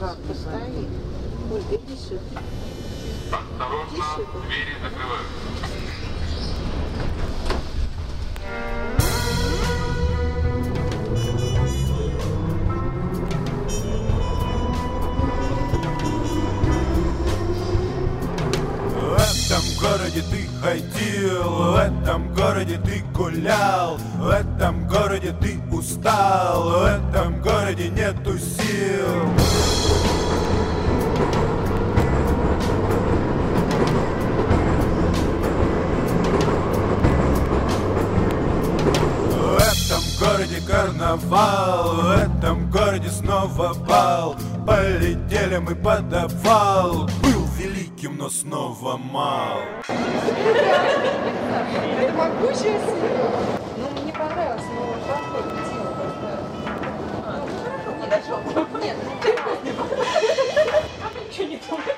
как постоит. Ольга, иди сюда. Осторожно, двери закрываются. В этом городе ты ходил, в этом городе ты гулял, в этом городе ты устал, в этом городе нету сил. В этом городе карнавал, в этом городе снова бал. Полетели мы под обвал. Был великим, но снова мал. Это могучая сила. Ну, мне понравилось, но подход к делу просто. Нет, ничего не помню.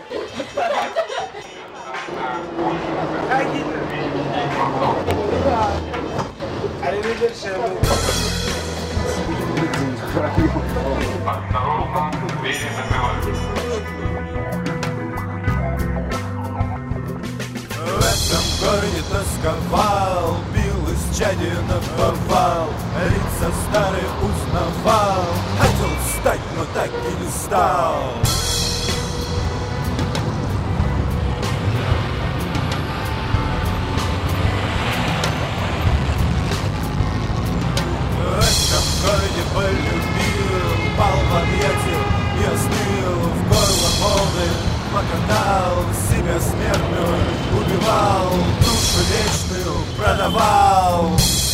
Осторожно, двери закрываются. В этом городе тосковал, бил из чади наповал, лица старые узнавал. Хотел встать, но так и не стал. В этом городе полюбил, пал в объятия и остыл, в горло полный покатал, себя смертную убивал, душу вечную продавал.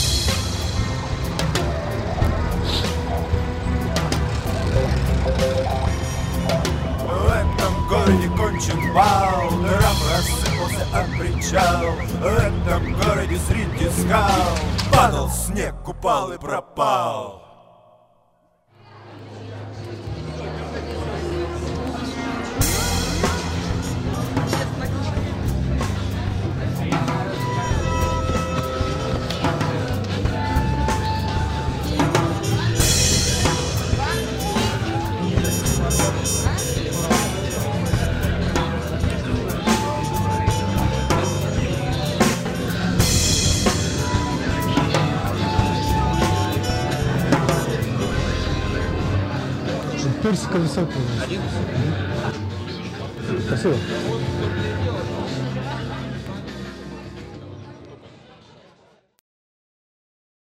В этом городе кончен бал, раб рассыпался от причал. В этом городе среди скал падал снег, упал и пропал. Персиковый сок. Спасибо.